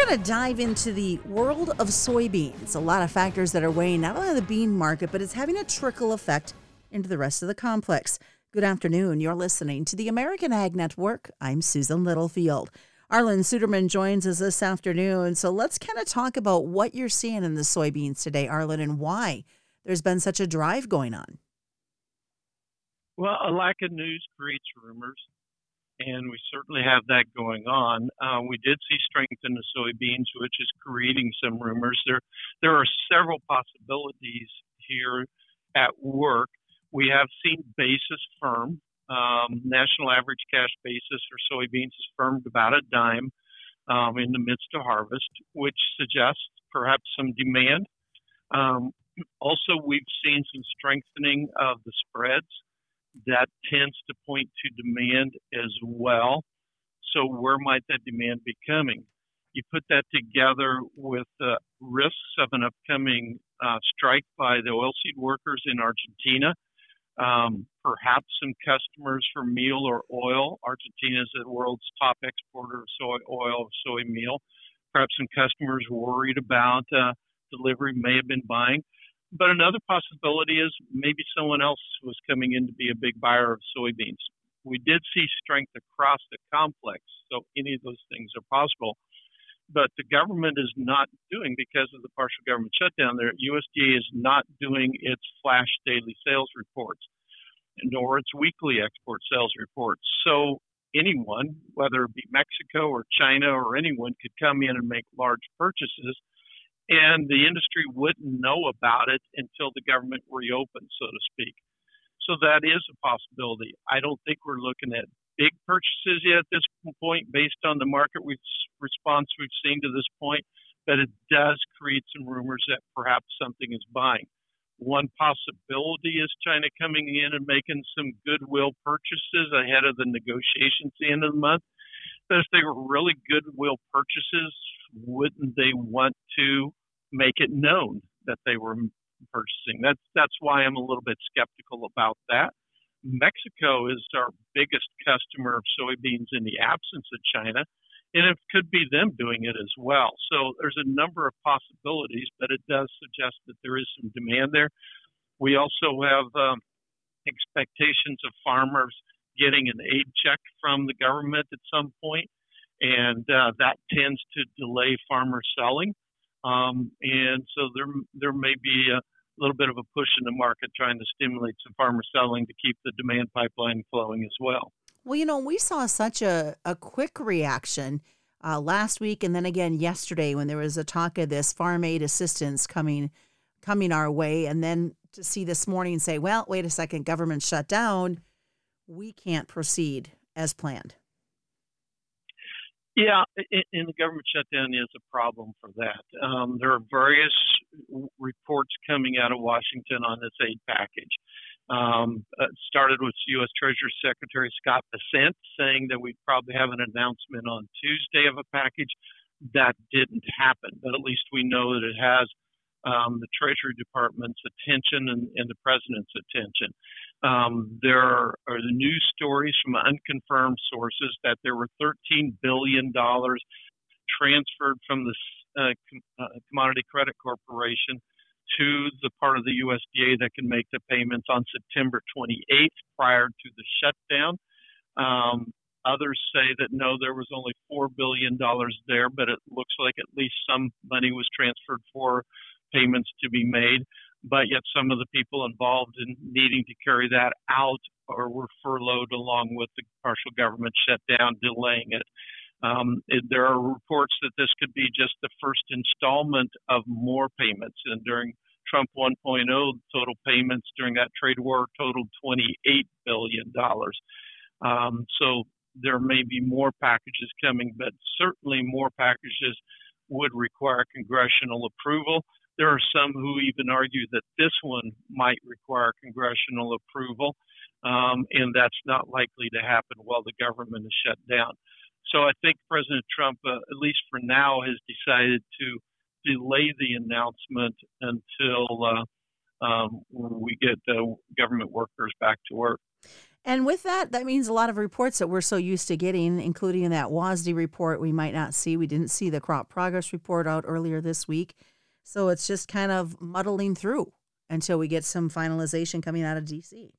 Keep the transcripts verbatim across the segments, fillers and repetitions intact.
going to dive into the world of soybeans. A lot of factors that are weighing not only the bean market, but it's having a trickle effect into the rest of the complex. Good afternoon. You're listening to the American Ag Network. I'm Susan Littlefield. Arlan Suderman joins us this afternoon. So let's kind of talk about what you're seeing in the soybeans today, Arlan, and why there's been such a drive going on. Well, a lack of news creates rumors, and we certainly have that going on. Uh, we did see strength in the soybeans, which is creating some rumors. There, there are several possibilities here at work. We have seen basis firm. Um, national average cash basis for soybeans has firmed about a dime um, in the midst of harvest, which suggests perhaps some demand. Um, also, we've seen some strengthening of the spreads. That tends to point to demand as well. So where might that demand be coming? You put that together with the risks of an upcoming uh, strike by the oilseed workers in Argentina. Um, perhaps some customers for meal or oil. Argentina is the world's top exporter of soy oil, soy meal. Perhaps some customers worried about uh, delivery may have been buying. But another possibility is maybe someone else was coming in to be a big buyer of soybeans. We did see strength across the complex, so any of those things are possible. But the government is not doing, because of the partial government shutdown there, U S D A is not doing its flash daily sales reports, nor its weekly export sales reports. So anyone, whether it be Mexico or China or anyone, could come in and make large purchases, and the industry wouldn't know about it until the government reopens, so to speak. So that is a possibility. I don't think we're looking at big purchases yet at this point based on the market response we've seen to this point, but it does create some rumors that perhaps something is buying. One possibility is China coming in and making some goodwill purchases ahead of the negotiations at the end of the month. But if they were really goodwill purchases, wouldn't they want to make it known that they were purchasing? That's that's why I'm a little bit skeptical about that. Mexico is our biggest customer of soybeans in the absence of China, and it could be them doing it as well. So there's a number of possibilities, but it does suggest that there is some demand there. We also have um, expectations of farmers getting an aid check from the government at some point, and uh, that tends to delay farmer selling. Um, and so there there may be a little bit of a push in the market trying to stimulate some farmer selling to keep the demand pipeline flowing as well. Well, you know, we saw such a, a quick reaction uh, last week and then again yesterday when there was a talk of this farm aid assistance coming coming our way. And then to see this morning say, well, wait a second, government shut down. We can't proceed as planned. Yeah, and the government shutdown is a problem for that. Um, there are various reports coming out of Washington on this aid package. Um, it started with U S Treasury Secretary Scott Bessent saying that we'd probably have an announcement on Tuesday of a package. That didn't happen, but at least we know that it has um, the Treasury Department's attention and, and the President's attention. Um, there are, are the news stories from unconfirmed sources that there were thirteen billion dollars transferred from the uh, Com- uh, Commodity Credit Corporation to the part of the U S D A that can make the payments on September twenty-eighth prior to the shutdown. Um, others say that no, there was only four billion dollars there, but it looks like at least some money was transferred for payments to be made. But yet some of the people involved in needing to carry that out or were furloughed along with the partial government shutdown, delaying it. Um, it. There are reports that this could be just the first installment of more payments. And during Trump one point oh, total payments during that trade war totaled twenty-eight billion dollars. Um, so there may be more packages coming, but certainly more packages would require congressional approval. There are some who even argue that this one might require congressional approval, um, and that's not likely to happen while the government is shut down. So I think President Trump, uh, at least for now, has decided to delay the announcement until uh, um, we get uh, government workers back to work. And with that, that means a lot of reports that we're so used to getting, including that W A S D report we might not see. We didn't see the crop progress report out earlier this week. So it's just kind of muddling through until we get some finalization coming out of D C.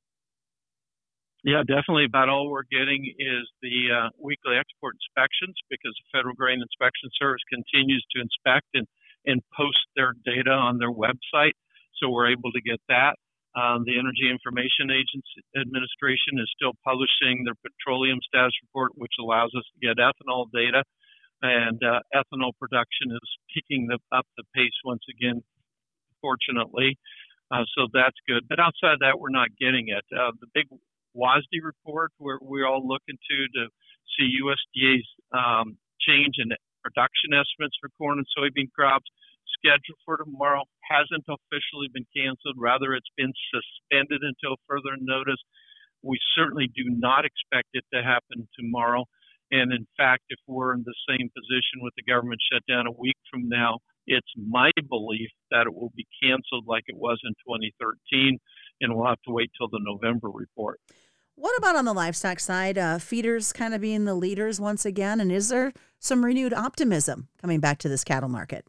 Yeah, definitely. About all we're getting is the uh, weekly export inspections, because the Federal Grain Inspection Service continues to inspect and, and post their data on their website. So we're able to get that. Um, the Energy Information Agency Administration is still publishing their petroleum status report, which allows us to get ethanol data. And uh, ethanol production is picking the, up the pace once again, fortunately. Uh, so that's good. But outside of that, we're not getting it. Uh, the big W A S D report, where we're all looking to to see U S D A's um, change in production estimates for corn and soybean crops, scheduled for tomorrow, hasn't officially been canceled. Rather, it's been suspended until further notice. We certainly do not expect it to happen tomorrow. And in fact, if we're in the same position with the government shutdown a week from now, it's my belief that it will be canceled like it was in twenty thirteen, and we'll have to wait till the November report. What about on the livestock side? Uh, feeders kind of being the leaders once again, and is there some renewed optimism coming back to this cattle market?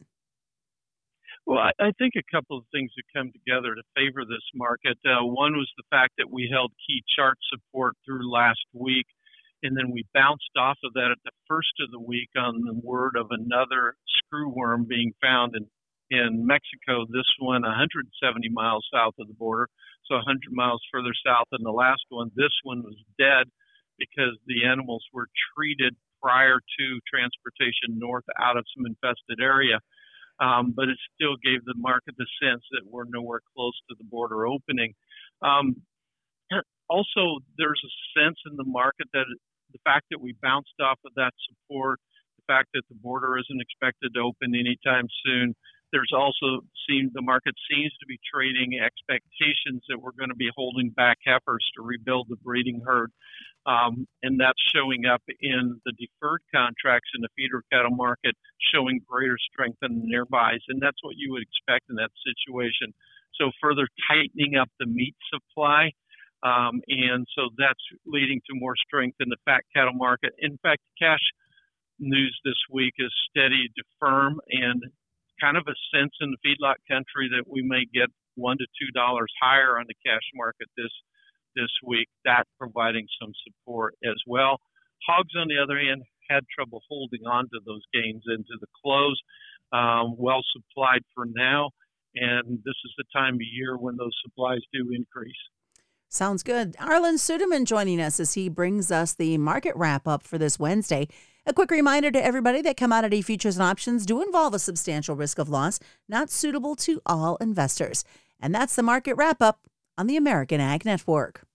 Well, I, I think a couple of things have come together to favor this market. Uh, one was the fact that we held key chart support through last week, and then we bounced off of that at the first of the week on the word of another screwworm being found in, in Mexico, this one one hundred seventy miles south of the border, so one hundred miles further south than the last one. This one was dead because the animals were treated prior to transportation north out of some infested area. Um, but it still gave the market the sense that we're nowhere close to the border opening. Um, also, there's a sense in the market that the fact that we bounced off of that support, the fact that the border isn't expected to open anytime soon, there's also seemed the market seems to be trading expectations that we're going to be holding back heifers to rebuild the breeding herd. Um, and that's showing up in the deferred contracts in the feeder cattle market, showing greater strength than the nearbys. And that's what you would expect in that situation. So further tightening up the meat supply. Um, and so that's leading to more strength in the fat cattle market. In fact, cash news this week is steady to firm, and kind of a sense in the feedlot country that we may get one to two dollars higher on the cash market this this week, that providing some support as well. Hogs, on the other hand, had trouble holding on to those gains into the close. Um, well supplied for now, and this is the time of year when those supplies do increase. Sounds good. Arlan Suderman joining us as he brings us the market wrap-up for this Wednesday. A quick reminder to everybody that commodity futures and options do involve a substantial risk of loss, not suitable to all investors. And that's the market wrap-up on the American Ag Network.